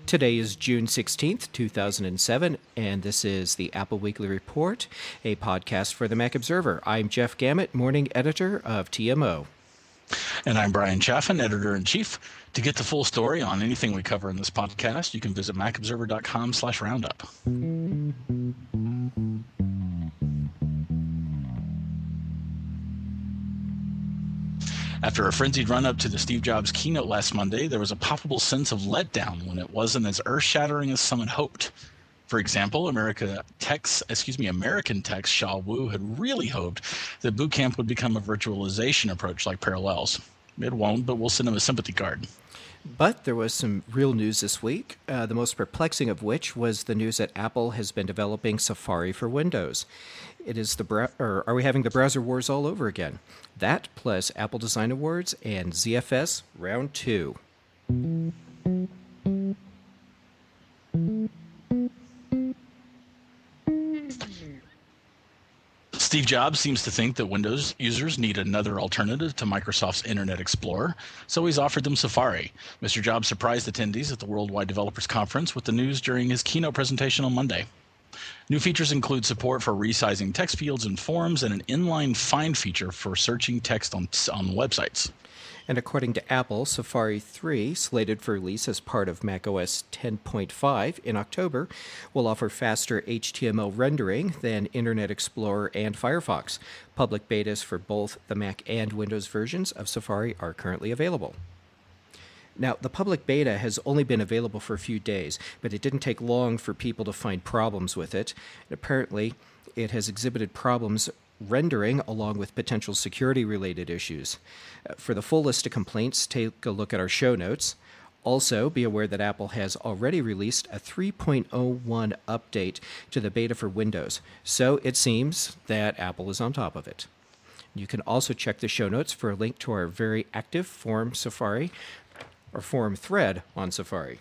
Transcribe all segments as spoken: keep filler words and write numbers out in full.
Today is June sixteenth, two thousand seven, and this is the Apple Weekly Report, a podcast for the Mac Observer. I'm Jeff Gamet, morning editor of T M O. And I'm Brian Chaffin, editor-in-chief. To get the full story on anything we cover in this podcast, you can visit macobserver.com slash roundup. After a frenzied run-up to the Steve Jobs keynote last Monday, there was a palpable sense of letdown when it wasn't as earth-shattering as some had hoped. For example, America Tech's, excuse me, American Tech's Shaw Wu had really hoped that Boot Camp would become a virtualization approach like Parallels. It won't, but we'll send him a sympathy card. But there was some real news this week, uh, the most perplexing of which was the news that Apple has been developing Safari for Windows. It is the bra- or are we having the browser wars all over again? That plus Apple Design Awards and Z F S Round two. Steve Jobs seems to think that Windows users need another alternative to Microsoft's Internet Explorer, so he's offered them Safari. Mister Jobs surprised attendees at the Worldwide Developers Conference with the news during his keynote presentation on Monday. New features include support for resizing text fields in forms and an inline find feature for searching text on, on websites. And according to Apple, Safari three, slated for release as part of macOS ten point five in October, will offer faster H T M L rendering than Internet Explorer and Firefox. Public betas for both the Mac and Windows versions of Safari are currently available. Now, the public beta has only been available for a few days, but it didn't take long for people to find problems with it. And apparently, it has exhibited problems rendering along with potential security-related issues. Uh, for the full list of complaints, take a look at our show notes. Also, be aware that Apple has already released a three point oh one update to the beta for Windows, so it seems that Apple is on top of it. You can also check the show notes for a link to our very active forum Safari, or forum thread on Safari.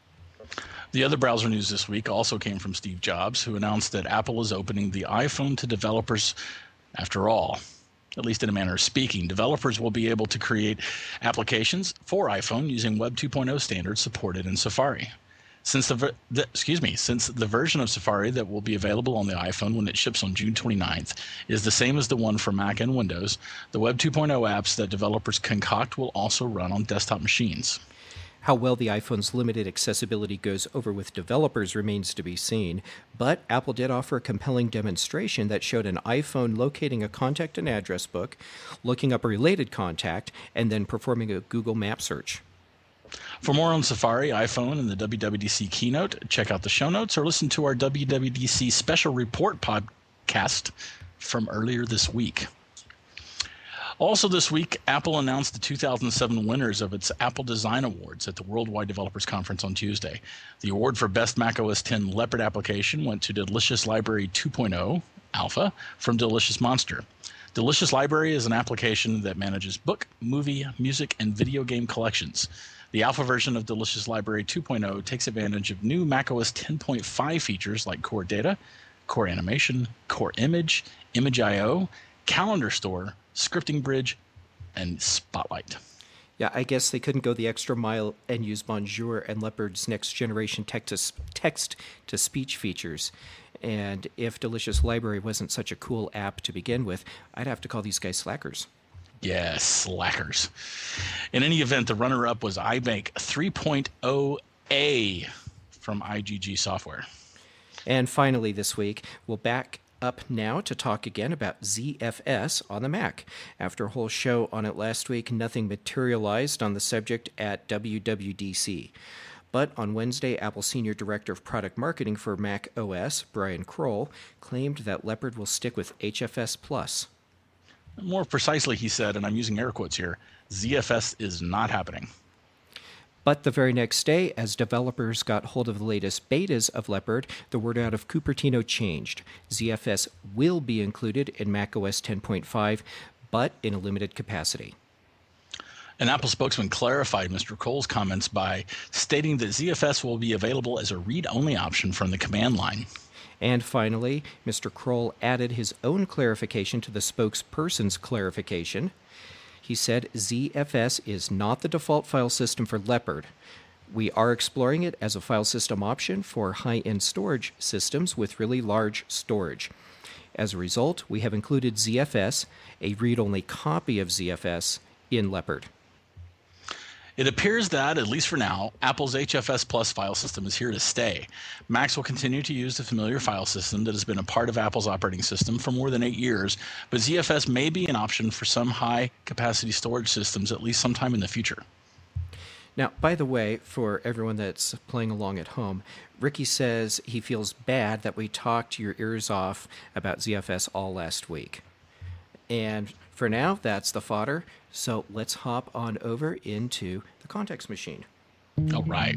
The other browser news this week also came from Steve Jobs, who announced that Apple is opening the iPhone to developers after all. At least in a manner of speaking, developers will be able to create applications for iPhone using Web two point oh standards supported in Safari. Since the, the excuse me, since the version of Safari that will be available on the iPhone when it ships on June twenty-ninth is the same as the one for Mac and Windows, the Web two point oh apps that developers concoct will also run on desktop machines. How well the iPhone's limited accessibility goes over with developers remains to be seen, but Apple did offer a compelling demonstration that showed an iPhone locating a contact and address book, looking up a related contact, and then performing a Google Map search. For more on Safari, iPhone, and the W W D C keynote, check out the show notes or listen to our W W D C Special Report podcast from earlier this week. Also this week, Apple announced the two thousand seven winners of its Apple Design Awards at the Worldwide Developers Conference on Tuesday. The award for Best macOS ten Leopard application went to Delicious Library two point oh Alpha from Delicious Monster. Delicious Library is an application that manages book, movie, music, and video game collections. The alpha version of Delicious Library two point oh takes advantage of new macOS ten point five features like Core Data, Core Animation, Core Image, Image I O, Calendar Store, Scripting Bridge, and Spotlight. Yeah, I guess they couldn't go the extra mile and use Bonjour and Leopard's next generation text-to-speech features. And if Delicious Library wasn't such a cool app to begin with, I'd have to call these guys slackers. Yes, slackers. In any event, the runner-up was iMake three point oh A from I G G Software. And finally this week, we'll back up now to talk again about Z F S on the Mac. After a whole show on it last week, nothing materialized on the subject at W W D C. But on Wednesday, Apple Senior Director of Product Marketing for Mac O S, Brian Kroll, claimed that Leopard will stick with H F S Plus. More precisely, he said, and I'm using air quotes here, Z F S is not happening. But the very next day, as developers got hold of the latest betas of Leopard, the word out of Cupertino changed. Z F S will be included in macOS ten point five, but in a limited capacity. An Apple spokesman clarified Mister Kroll's comments by stating that Z F S will be available as a read-only option from the command line. And finally, Mister Kroll added his own clarification to the spokesperson's clarification. He said Z F S is not the default file system for Leopard. We are exploring it as a file system option for high-end storage systems with really large storage. As a result, we have included Z F S, a read-only copy of Z F S, in Leopard. It appears that, at least for now, Apple's H F S Plus file system is here to stay. Macs will continue to use the familiar file system that has been a part of Apple's operating system for more than eight years, but Z F S may be an option for some high-capacity storage systems at least sometime in the future. Now, by the way, for everyone that's playing along at home, Ricky says he feels bad that we talked your ears off about Z F S all last week. And for now, that's the fodder. So let's hop on over into the context machine. All right.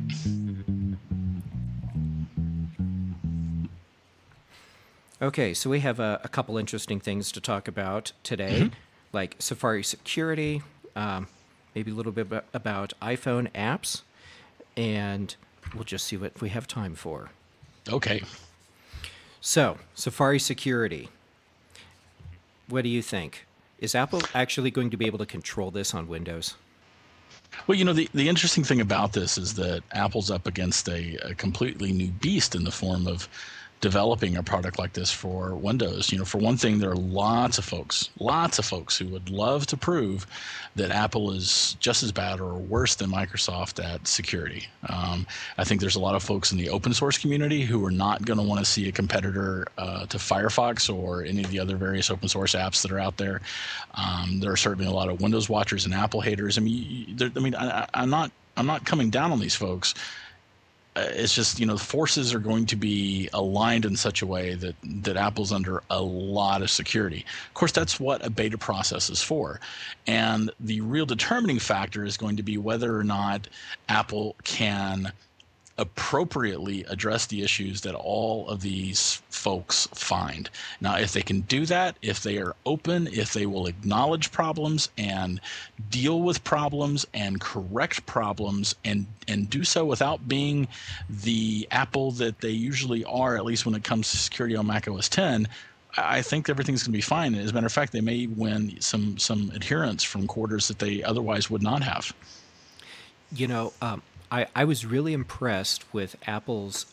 Okay, so we have a, a couple interesting things to talk about today, mm-hmm. like Safari security, um, maybe a little bit about iPhone apps, and we'll just see what we have time for. Okay. So, Safari security. What do you think? Is Apple actually going to be able to control this on Windows? Well, you know, the, the interesting thing about this is that Apple's up against a, a completely new beast in the form of developing a product like this for Windows. You know, for one thing, there are lots of folks, lots of folks who would love to prove that Apple is just as bad or worse than Microsoft at security. Um, I think there's a lot of folks in the open source community who are not going to want to see a competitor uh, to Firefox or any of the other various open source apps that are out there. Um, there are certainly a lot of Windows watchers and Apple haters. I mean, I mean, I, I'm not, I'm not coming down on these folks. Uh, it's just, you know, the forces are going to be aligned in such a way that, that Apple's under a lot of security. Of course, that's what a beta process is for. And the real determining factor is going to be whether or not Apple can appropriately address the issues that all of these folks find. Now, if they can do that, if they are open, if they will acknowledge problems and deal with problems and correct problems and, and do so without being the Apple that they usually are, at least when it comes to security on Mac O S ten, I think everything's going to be fine. As a matter of fact, they may win some, some adherence from quarters that they otherwise would not have. You know, um, I, I was really impressed with Apple's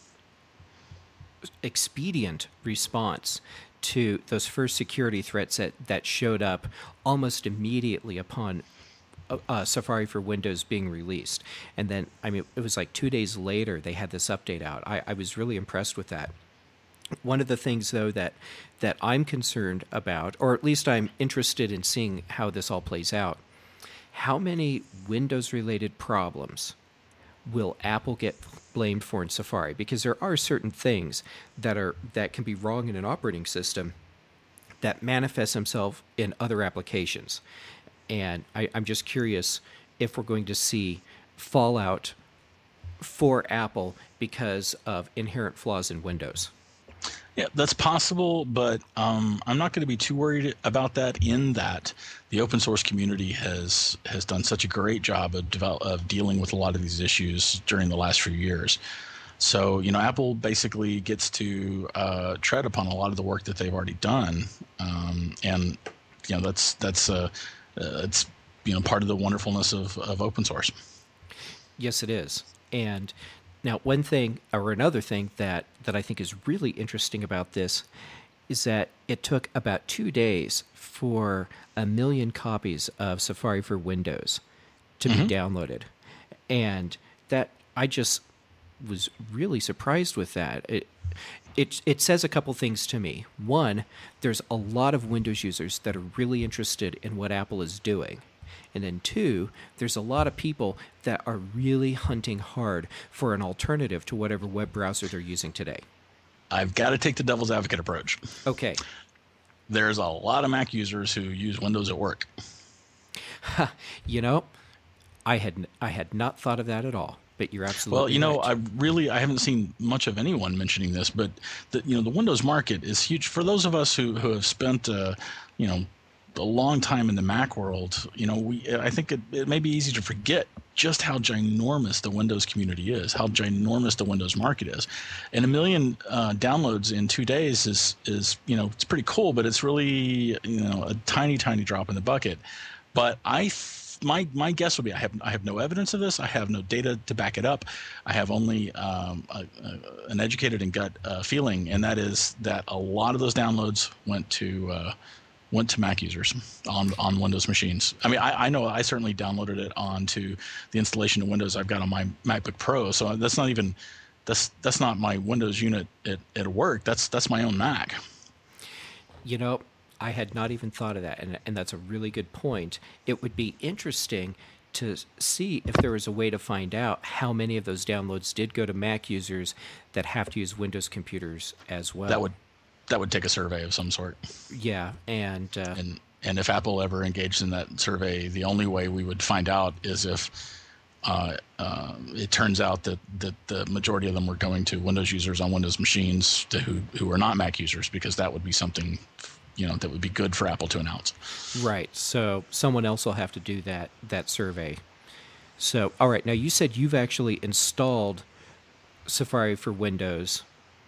expedient response to those first security threats that, that showed up almost immediately upon uh, Safari for Windows being released. And then, I mean, it was like two days later they had this update out. I, I was really impressed with that. One of the things, though, that, that I'm concerned about, or at least I'm interested in seeing how this all plays out, how many Windows-related problems will Apple get blamed for in Safari? Because there are certain things that are that can be wrong in an operating system that manifest themselves in other applications. And I, I'm just curious if we're going to see fallout for Apple because of inherent flaws in Windows. Yeah, that's possible, but um, I'm not going to be too worried about that, in that the open source community has has done such a great job of develop, of dealing with a lot of these issues during the last few years. So, you know, Apple basically gets to uh, tread upon a lot of the work that they've already done, um, and you know that's that's uh, uh, it's you know part of the wonderfulness of, of open source. Yes, it is, and. Now, one thing or another thing that, that I think is really interesting about this is that it took about two days for a million copies of Safari for Windows to mm-hmm. be downloaded. And that I just was really surprised with that. It, it, it says a couple things to me. One, there's a lot of Windows users that are really interested in what Apple is doing. And then two, there's a lot of people that are really hunting hard for an alternative to whatever web browser they're using today. I've got to take the devil's advocate approach. Okay. There's a lot of Mac users who use Windows at work. You know, I had I had not thought of that at all. But you're absolutely well. You know, right. I really I haven't seen much of anyone mentioning this, but the, you know, the Windows market is huge. For those of us who who have spent, uh, you know. a long time in the Mac world, you know, we I think it, it may be easy to forget just how ginormous the Windows community is, how ginormous the Windows market is. And a million uh, downloads in two days is, is, you know, it's pretty cool, but it's really, you know, a tiny, tiny drop in the bucket. But I th- my my guess would be I have I have no evidence of this. I have no data to back it up. I have only um, a, a, an educated and gut uh, feeling, and that is that a lot of those downloads went to uh, went to Mac users on on Windows machines. I mean, I, I know I certainly downloaded it onto the installation of Windows I've got on my MacBook Pro. So that's not even that's that's not my Windows unit at, at work. That's that's my own Mac. You know, I had not even thought of that, and, and that's a really good point. It would be interesting to see if there was a way to find out how many of those downloads did go to Mac users that have to use Windows computers as well. That would that would take a survey of some sort. Yeah, and uh, and and if Apple ever engaged in that survey, the only way we would find out is if uh, uh, it turns out that, that the majority of them were going to Windows users on Windows machines to who who are not Mac users, because that would be something, you know, that would be good for Apple to announce. Right. So someone else will have to do that that survey. So, all right. Now, you said you've actually installed Safari for Windows.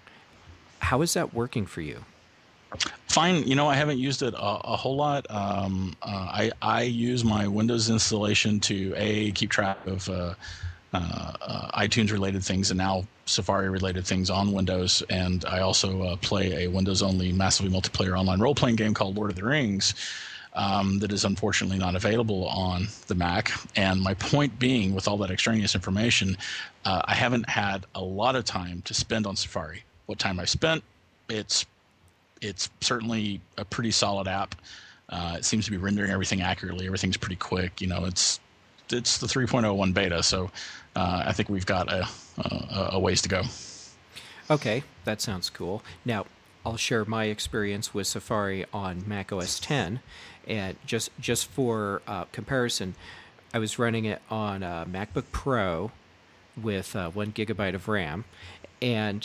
How is that working for you? Fine. You know, I haven't used it a, a whole lot. Um, uh, I I use my Windows installation to a keep track of uh, uh, uh, iTunes related things and now Safari related things on Windows, and I also uh, play a Windows only massively multiplayer online role playing game called Lord of the Rings. Um, that is unfortunately not available on the Mac. And my point being, with all that extraneous information, uh, I haven't had a lot of time to spend on Safari. What time I spent, it's it's certainly a pretty solid app. Uh, it seems to be rendering everything accurately. Everything's pretty quick. You know, it's it's the three point oh one beta, so uh, I think we've got a, a, a ways to go. Okay, that sounds cool. Now, I'll share my experience with Safari on Mac O S ten, and just just for uh, comparison, I was running it on a MacBook Pro with uh, one gigabyte of RAM, and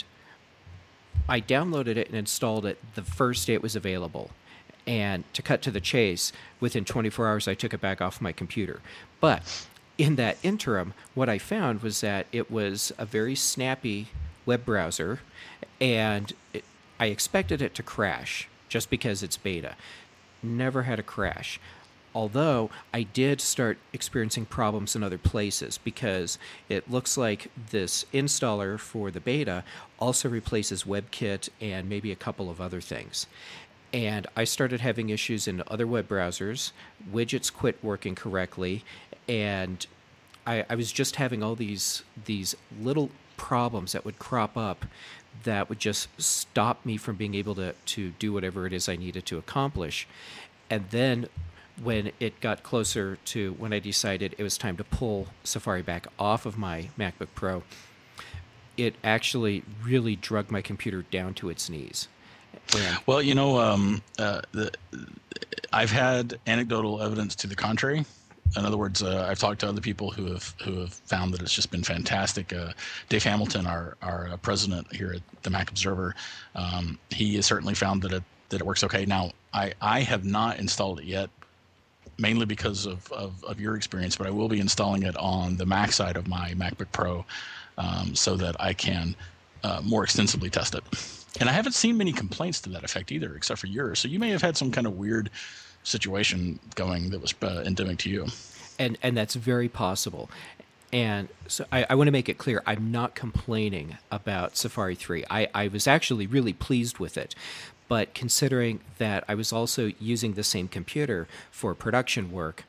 I downloaded it and installed it the first day it was available. And to cut to the chase, within twenty-four hours, I took it back off my computer. But in that interim, what I found was that it was a very snappy web browser, and it, I expected it to crash just because it's beta. Never had a crash. Although I did start experiencing problems in other places, because it looks like this installer for the beta also replaces WebKit and maybe a couple of other things. And I started having issues in other web browsers. Widgets quit working correctly, and I, I was just having all these these little problems that would crop up that would just stop me from being able to, to do whatever it is I needed to accomplish. And then when it got closer to when I decided it was time to pull Safari back off of my MacBook Pro, it actually really drug my computer down to its knees. And well, you know, um, uh, the, I've had anecdotal evidence to the contrary. In other words, uh, I've talked to other people who have who have found that it's just been fantastic. Uh, Dave Hamilton, our our president here at the Mac Observer, um, he has certainly found that it that it works okay. Now, I, I have not installed it yet, mainly because of, of, of your experience, but I will be installing it on the Mac side of my MacBook Pro um, so that I can uh, more extensively test it. And I haven't seen many complaints to that effect either, except for yours. So you may have had some kind of weird situation going that was uh, endemic to you. and and that's very possible. And so I, I want to make it clear, I'm not complaining about Safari three. I, I was actually really pleased with it. But considering that I was also using the same computer for production work,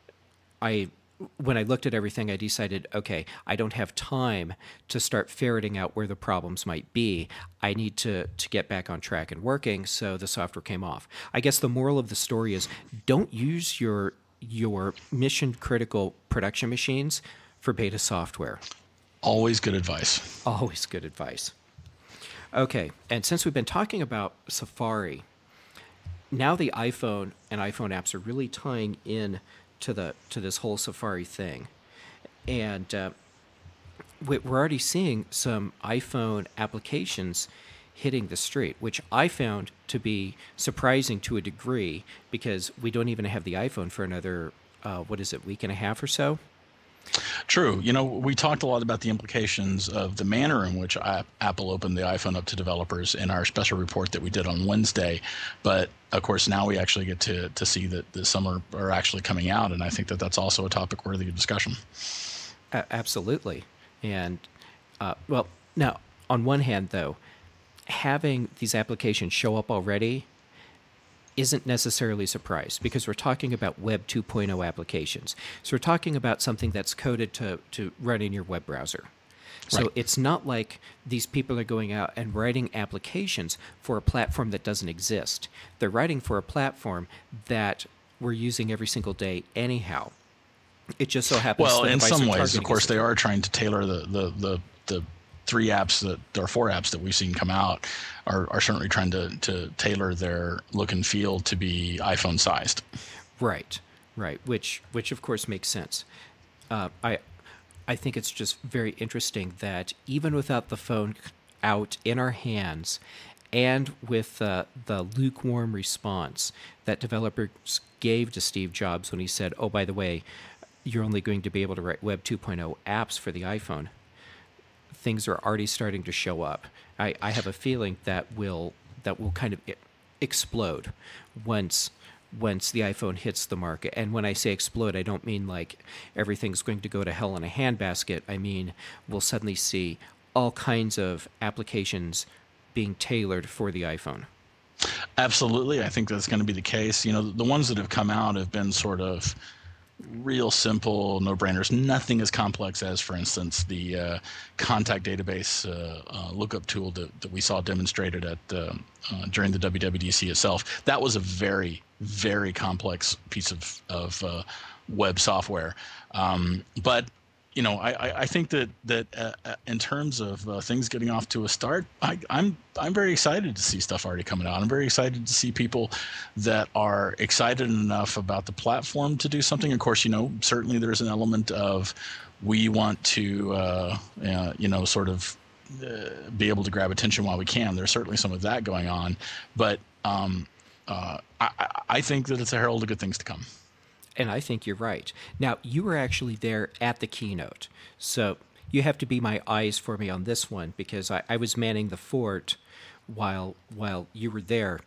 I when I looked at everything, I decided, okay, I don't have time to start ferreting out where the problems might be. I need to, to get back on track and working, so the software came off. I guess the moral of the story is, don't use your your mission-critical production machines for beta software. Always good advice. Always good advice. Okay, and since we've been talking about Safari, now the iPhone and iPhone apps are really tying in to the to this whole Safari thing, and uh, we're already seeing some iPhone applications hitting the street, which I found to be surprising to a degree, because we don't even have the iPhone for another uh, what is it, week and a half or so. True. You know, we talked a lot about the implications of the manner in which I, Apple opened the iPhone up to developers in our special report that we did on Wednesday. But of course, now we actually get to, to see that the some are, are actually coming out. And I think that that's also a topic worthy of discussion. Uh, absolutely. And, uh, well, now, on one hand, though, having these applications show up already isn't necessarily a surprise, because we're talking about Web two point oh applications. So we're talking about something that's coded to, to run in your web browser. So Right. it's not like these people are going out and writing applications for a platform that doesn't exist. They're writing for a platform that we're using every single day anyhow. It just so happens Well, the in device some they're ways, of targeting course, is they are trying to tailor the, the, the, the three apps that or four apps that we've seen come out are, are certainly trying to, to tailor their look and feel to be iPhone sized. Right, right. Which, which of course makes sense. Uh, I, I think it's just very interesting that even without the phone out in our hands, and with uh, the lukewarm response that developers gave to Steve Jobs when he said, "Oh, by the way, you're only going to be able to write Web two point oh apps for the iPhone," things are already starting to show up. I, I have a feeling that will that will kind of explode once once the iPhone hits the market. And when I say explode, I don't mean like everything's going to go to hell in a handbasket. I mean, we'll suddenly see all kinds of applications being tailored for the iPhone. Absolutely. I think that's going to be the case. You know, the ones that have come out have been sort of real simple no-brainers, nothing as complex as, for instance, the uh, contact database uh, uh, lookup tool that, that we saw demonstrated at uh, uh, during the W W D C itself. That was a very, very complex piece of, of uh, web software. Um, but you know, I, I think that that uh, in terms of uh, things getting off to a start, I, I'm I'm very excited to see stuff already coming out. I'm very excited to see people that are excited enough about the platform to do something. Of course, you know, certainly there's an element of we want to, uh, uh, you know, sort of uh, be able to grab attention while we can. There's certainly some of that going on, but um, uh, I, I think that it's a herald of good things to come. And I think you're right. Now, you were actually there at the keynote, so you have to be my eyes for me on this one, because I, I was manning the fort while while you were there.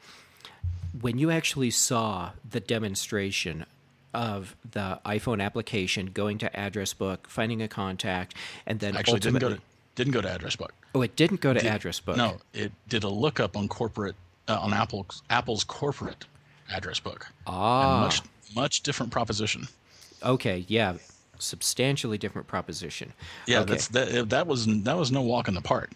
When you actually saw the demonstration of the iPhone application going to address book, finding a contact, and then Actually didn't ultimately... go to didn't go to address book. Oh, it didn't go to Did- address book. No, it did a lookup on corporate uh, on Apple's Apple's corporate address book. Ah. And much much different proposition. Okay, yeah, substantially different proposition. Yeah, okay. that's that. That was that was no walk in the park.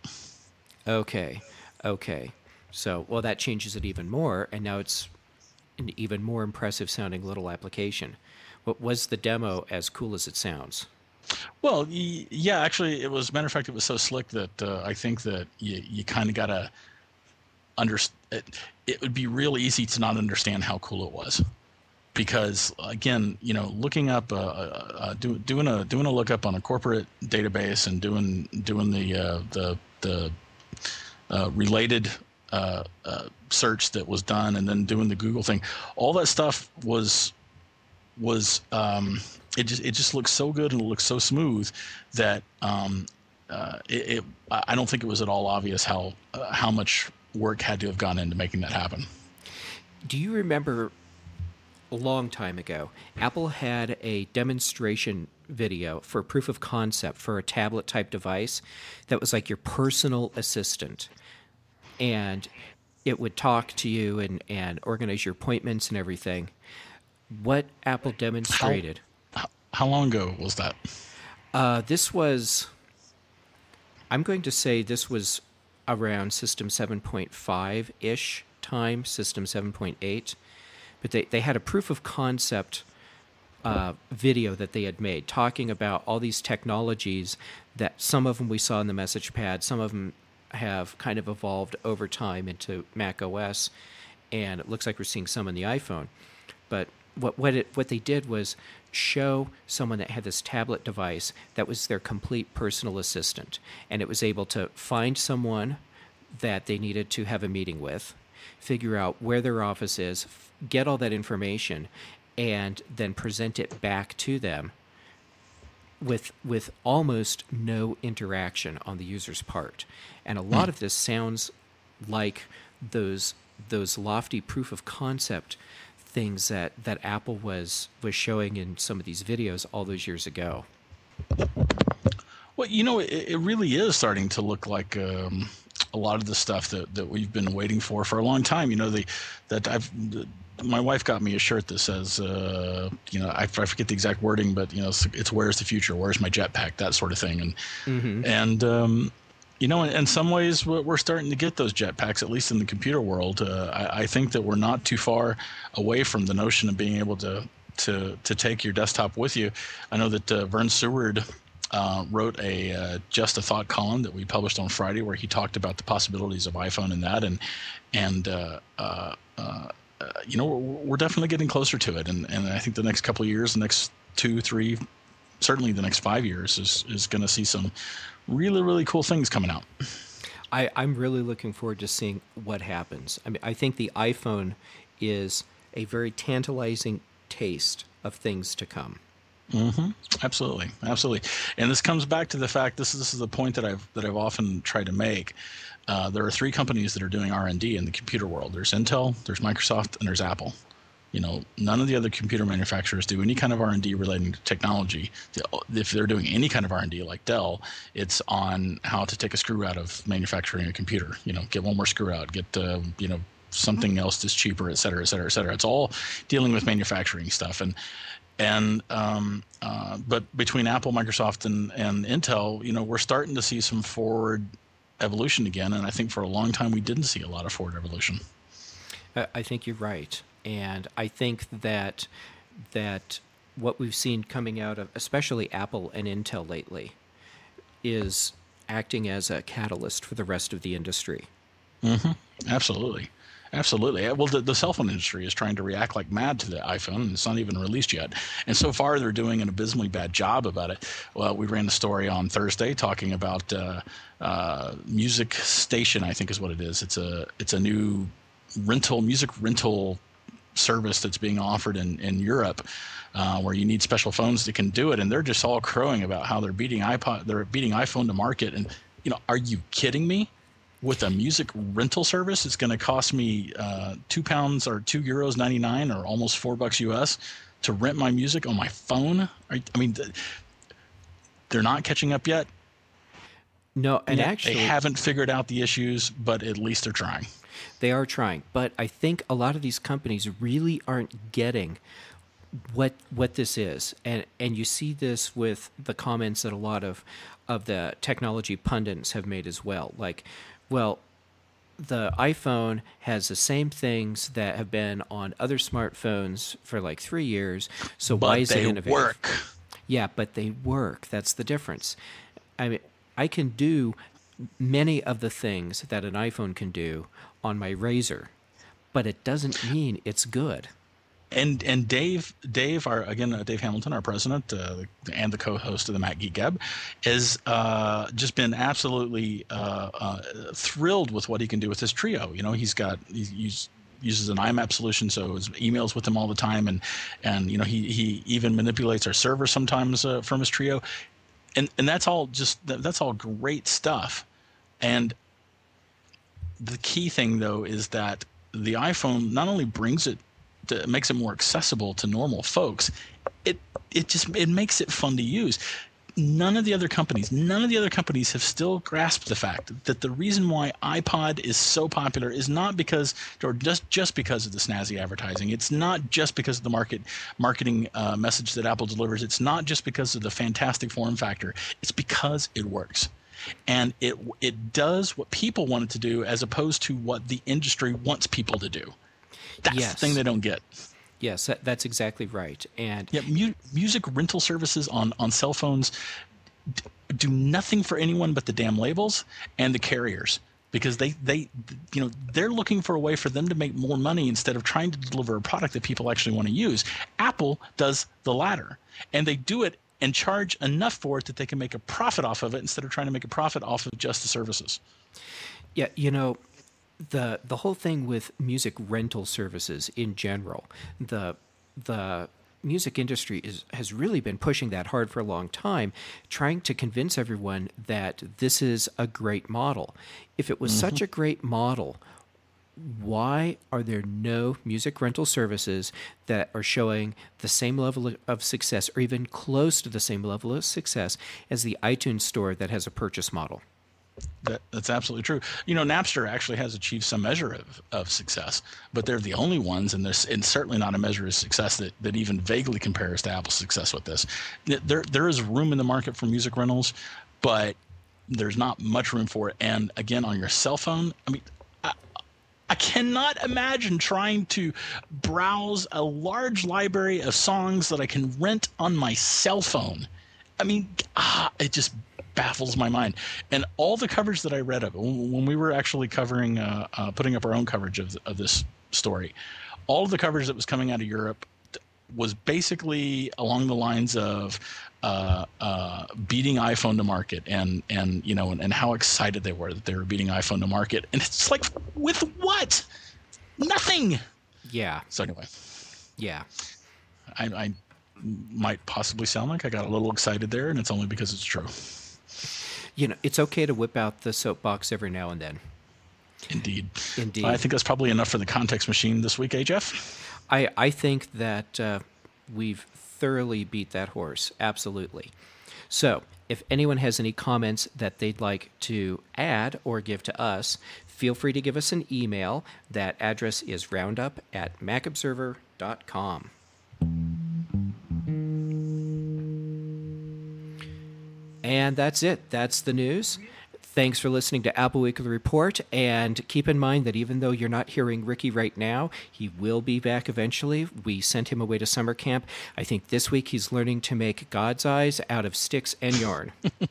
Okay, okay. So, well, that changes it even more, and now it's an even more impressive sounding little application. What was the demo as cool as it sounds? Well, y- yeah, actually, it was. Matter of fact, it was so slick that uh, I think that you you kind of gotta understand. It, it would be real easy to not understand how cool it was. Because again, you know, looking up, uh, uh, do, doing a doing a lookup on a corporate database and doing doing the uh, the the uh, related uh, uh, search that was done, and then doing the Google thing, all that stuff was was um, it just it just looks so good and it looks so smooth that um, uh, it, it I don't think it was at all obvious how uh, how much work had to have gone into making that happen. Do you remember? A long time ago, Apple had a demonstration video for proof of concept for a tablet type device that was like your personal assistant. And it would talk to you and, and organize your appointments and everything. What Apple demonstrated. How, how long ago was that? Uh, this was, I'm going to say this was around System seven point five-ish time, System seven point eight. But they, they had a proof of concept uh, video that they had made talking about all these technologies that some of them we saw in the message pad, some of them have kind of evolved over time into Mac O S, and it looks like we're seeing some in the iPhone. But what what it what they did was show someone that had this tablet device that was their complete personal assistant, and it was able to find someone that they needed to have a meeting with, figure out where their office is, get all that information, and then present it back to them with with almost no interaction on the user's part. And a lot Hmm. of this sounds like those those lofty proof of concept things that, that Apple was was showing in some of these videos all those years ago. Well, you know, it, it really is starting to look like um, a lot of the stuff that, that we've been waiting for for a long time. You know, the that I've the, my wife got me a shirt that says, uh, you know, I, I forget the exact wording, but you know, it's, it's "Where's the future? Where's my jetpack?" That sort of thing. And Mm-hmm. and um, you know, in, in some ways, we're we're starting to get those jetpacks, at least in the computer world. Uh, I, I think that we're not too far away from the notion of being able to to to take your desktop with you. I know that uh, Vern Seward uh, wrote a uh, Just a Thought column that we published on Friday, where he talked about the possibilities of iPhone and that, and and uh, uh, uh, uh, you know, we're, we're definitely getting closer to it, and and I think the next couple of years, the next two, three, certainly the next five years, is is going to see some really really cool things coming out. I, I'm really looking forward to seeing what happens. I mean, I think the iPhone is a very tantalizing taste of things to come. Mm-hmm. Absolutely, absolutely, and this comes back to the fact this is this is the point that I've that I've often tried to make. Uh, there are three companies that are doing R and D in the computer world. There's Intel, there's Microsoft, and there's Apple. You know, none of the other computer manufacturers do any kind of R and D relating to technology. If they're doing any kind of R and D like Dell, it's on how to take a screw out of manufacturing a computer. You know, get one more screw out, get uh, you know something else that's cheaper, et cetera, et cetera, et cetera. It's all dealing with manufacturing stuff. And and um, uh, but between Apple, Microsoft, and and Intel, you know, we're starting to see some forward evolution again. And I think for a long time we didn't see a lot of forward evolution. I I think you're right, and I think that that what we've seen coming out of especially Apple and Intel lately is acting as a catalyst for the rest of the industry. Mm-hmm. Absolutely. Absolutely. Well, the, the cell phone industry is trying to react like mad to the iPhone, and it's not even released yet. And so far, they're doing an abysmally bad job about it. Well, we ran a story on Thursday talking about uh, uh, Music Station, I think is what it is. It's a it's a new rental music rental service that's being offered in in Europe, uh, where you need special phones that can do it. And they're just all crowing about how they're beating iPod, they're beating iPhone to market. And you know, are you kidding me? With a music rental service, it's going to cost me uh, two pounds or two euros ninety nine, or almost four bucks U S, to rent my music on my phone. I mean, they're not catching up yet. No, and Yeah, actually, they haven't figured out the issues, but at least they're trying. they are trying. But I think a lot of these companies really aren't getting what what this is, and and you see this with the comments that a lot of of the technology pundits have made as well. Like, well, the iPhone has the same things that have been on other smartphones for like three years. So But why is they it innovative? work. Yeah, but they work. That's the difference. I mean, I can do many of the things that an iPhone can do on my Razr, but it doesn't mean it's good. And and Dave Dave our again uh, Dave Hamilton, our president, uh, and the co-host of the Mac Geek Gab, has uh, just been absolutely uh, uh, thrilled with what he can do with his Trio. You know, he's got he's, he's uses an I M A P solution, so his emails with him all the time, and and you know he he even manipulates our server sometimes uh, from his Trio, and and that's all just that's all great stuff. And the key thing though is that the iPhone not only brings it to, makes it more accessible to normal folks, it it just it makes it fun to use. None of the other companies, none of the other companies have still grasped the fact that the reason why iPod is so popular is not because, or just just because of the snazzy advertising. It's not just because of the market marketing uh, message that Apple delivers. It's not just because of the fantastic form factor. It's because it works, and it it does what people want it to do, as opposed to what the industry wants people to do. That's Yes. the thing they don't get. Yes, that, that's exactly right. And Yeah, mu- music rental services on, on cell phones d- do nothing for anyone but the damn labels and the carriers, because they, they you know they're looking for a way for them to make more money instead of trying to deliver a product that people actually want to use. Apple does the latter, and they do it and charge enough for it that they can make a profit off of it instead of trying to make a profit off of just the services. yeah, you know, the the whole thing with music rental services in general, the the music industry is has really been pushing that hard for a long time, trying to convince everyone that this is a great model. If it was mm-hmm. such a great model, why are there no music rental services that are showing the same level of success or even close to the same level of success as the iTunes store that has a purchase model? That, that's absolutely true. You know, Napster actually has achieved some measure of, of success, but they're the only ones, and there's and certainly not a measure of success that, that even vaguely compares to Apple's success with this. There there is room in the market for music rentals, but there's not much room for it. And again, on your cell phone, I mean, I, I cannot imagine trying to browse a large library of songs that I can rent on my cell phone. I mean, ah, it just baffles my mind. And all the coverage that I read of it, when we were actually covering, uh, uh, putting up our own coverage of, of this story, all of the coverage that was coming out of Europe was basically along the lines of uh, uh, beating iPhone to market, and and you know, and, and how excited they were that they were beating iPhone to market. And it's like, with what? Nothing. Yeah. So anyway. Yeah. I, I might possibly sound like I got a little excited there, and it's only because it's true. You know, it's okay to whip out the soapbox every now and then. Indeed. Indeed. I think that's probably enough for the context machine this week, eh, Jeff? I, I think that uh, we've thoroughly beat that horse. Absolutely. So if anyone has any comments that they'd like to add or give to us, feel free to give us an email. That address is roundup at mac observer dot com. And that's it. That's the news. Thanks for listening to Apple Weekly Report. And keep in mind that even though you're not hearing Ricky right now, he will be back eventually. We sent him away to summer camp. I think this week he's learning to make God's eyes out of sticks and yarn.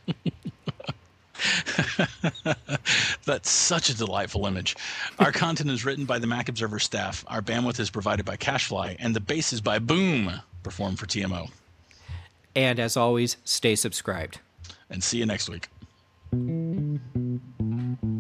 That's such a delightful image. Our content is written by the Mac Observer staff. Our bandwidth is provided by CacheFly, and the bass is by Boom, performed for T M O. And as always, stay subscribed. And see you next week.